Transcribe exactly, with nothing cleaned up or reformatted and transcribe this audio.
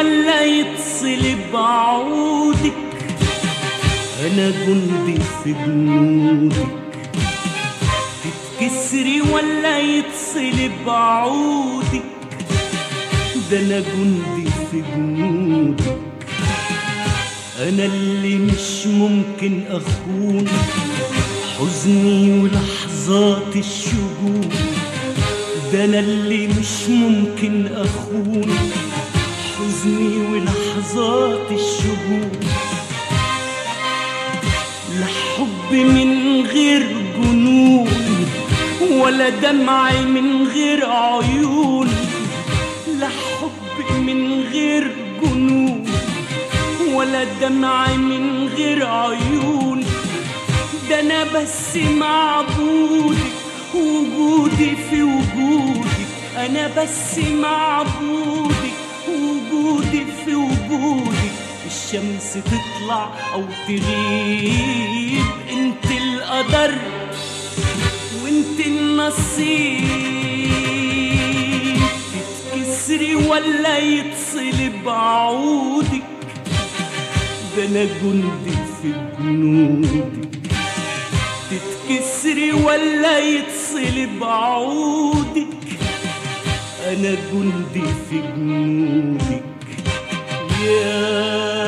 ولا يتصلب عودك، أنا جندي في جنودك. تتكسري ولا يتصلب عودك، ده أنا جندي في جنودك. أنا اللي مش ممكن أخون حزني ولحظات الشجون، ده أنا اللي مش ممكن أخون حزني ولحظات الشجون. لا حب من غير جنون ولا دمع من غير عيون، لا حب من غير جنون ولا دمع من غير عيون، ده أنا بس معبودك وجودي في وجودك. أنا بس معبودك وجودي في وجودك. الشمس تطلع أو تغيب، انت القدر وانت النصيب. تتكسري ولا يتصلب عودك، ده أنا جندي في جنودك. تتكسري ولا يتصلب عودك، أنا جندي في جنودك. يا